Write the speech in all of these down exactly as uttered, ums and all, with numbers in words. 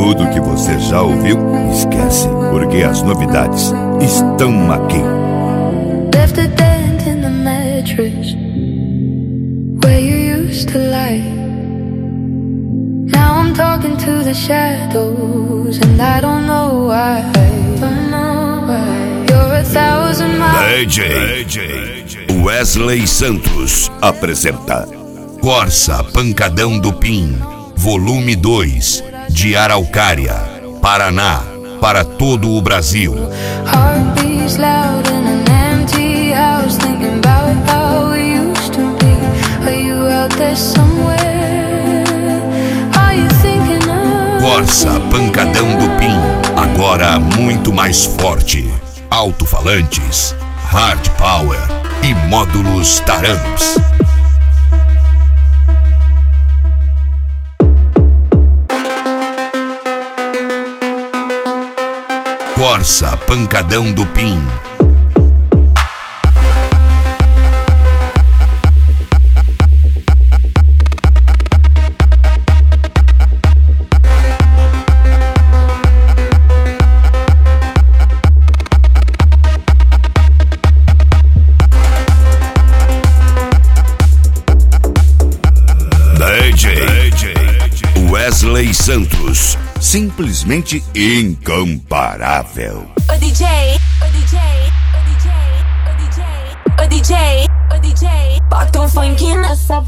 Tudo que você já ouviu, esquece, porque as novidades estão aqui. Left a dent in the mattress where you used to lie. Now I'm talking to the shadows and I don't know why. Don't know why. You're a thousand miles. D J Wesley Santos apresenta Corsa Pancadão do Pim, volume dois, de Araucária, Paraná, para todo o Brasil. Heartbeats loud in an empty house, thinking about how we used to be. Are you out there somewhere? Are you thinking of Corsa Pancadão do Pim, agora muito mais forte. Alto-falantes, hard power e módulos Tarams. Corsa Pancadão do Pim. D J Wesley Santos, simplesmente incomparável. O D J, o D J, o D J, o D J, o D J, o D J, bota um funk nessa.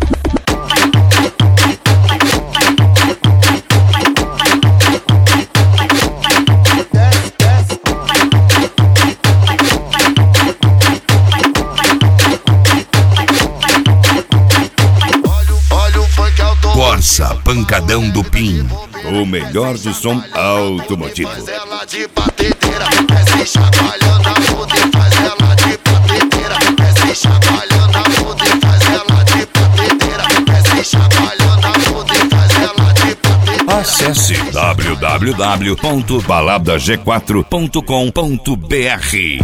Corsa Pancadão do Pim, o melhor do som automotivo. Faz ela de batedeira, desce chacoalhando a puta e faz ela de batedeira, desce chacoalhando a puta e faz ela de batedeira, desce chacoalhando a puta e faz ela de batedeira. Acesse w w w ponto balada g quatro ponto com ponto b r.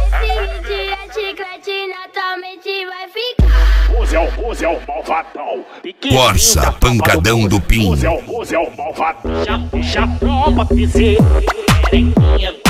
Use é o malvadão. Corsa Pancadão do Pim. Use é o malvadão. Já deixa a tropa, piseira.